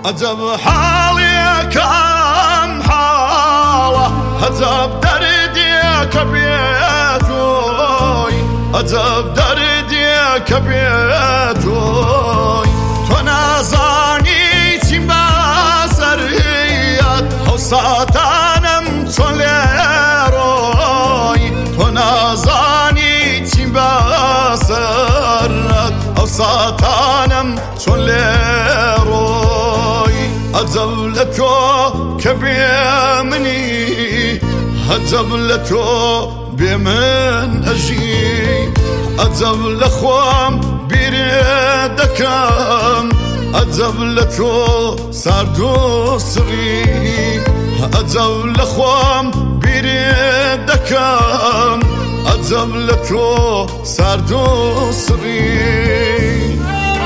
عجب حالي كم حالة عجب دردي كبيتوي عجب دردي كبيتوي تنازاني تما سريات حوصاتانم توليروي تنازاني تما سريات حوصاتانم توليروي عجب لتو كبيمني عجب لتو بمن أجي عجب لخوام بيردكم عجب لتو ساردو سري عجب لخوام بيردكم عجب لتو ساردو سري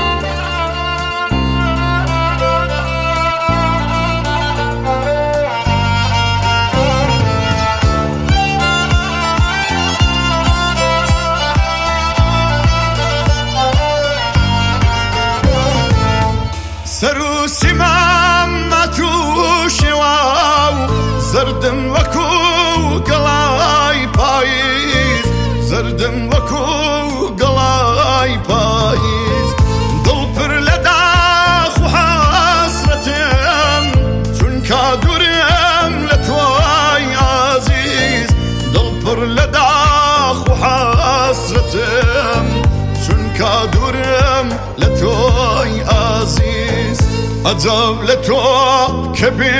سرو سمام توشواو زردم وكو قلاي بايز زردم وكو قلاي بايز دلبر لداخ وحسرتم تنكا درم لتواي عزيز دلبر لداخ وحسرتم تنكا درم لتواي عزيز عجب لتو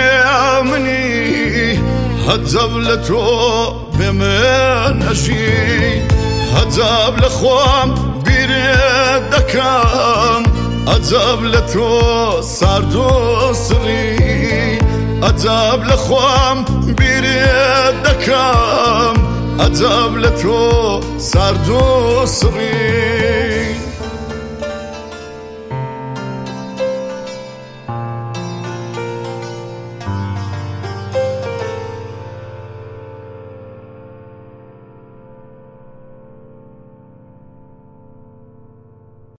كبيمني عجب لتو بمن أجي عجب لخوام بيردكم عجب لتو ساردو سري عجب لخوام بيردكم عجب لتو ساردو سري